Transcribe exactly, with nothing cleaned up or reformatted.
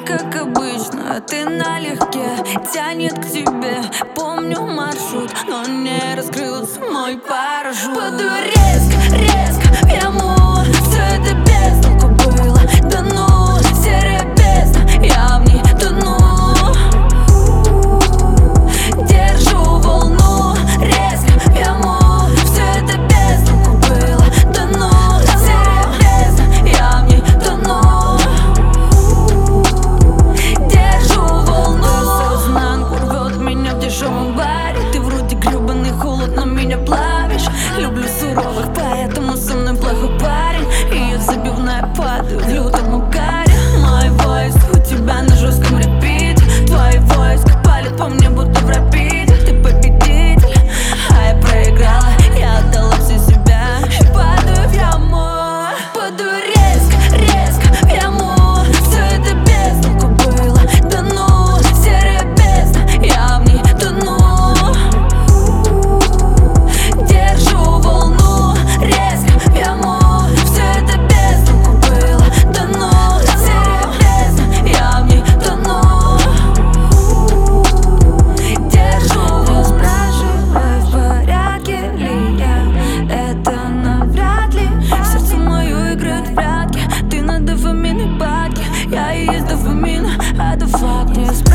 как обычно, а ты налегке тянет к тебе. Помню маршрут, но не раскрылся мой парашют. Падаю резко, резко в яму, все это без толку было. Да ну, серая бездна, я в ней тону. Держу волну, резко в яму, все это без толку было. Да ну, серая бездна, я в ней тону. Держу волну. Сознанку рвет меня в дешевом баре. Ты вроде гребаный холод, но меня плавишь. Люблю суровых, поэтому со мной плохой парень. И я в забивная падаю в лютом угаре. Мой войс у тебя на жестком репите. Твой войск палит по мне, будто в рапиде. Ты победитель, а я проиграла. Я отдала все себя и падаю в яму. Падаю резко, резко в яму. Все это без толку было. Да ну, серая бездна, я в ней тону. Держу волну, резко в яму. Все это без толку было. Да ну, серая бездна, я в ней тону. Держу волну. Спрашивай, в порядке ли я. Это навряд ли. Сердце мое играет в прятки. Ты на дофамине падки. Я и есть дофамин, а это факт.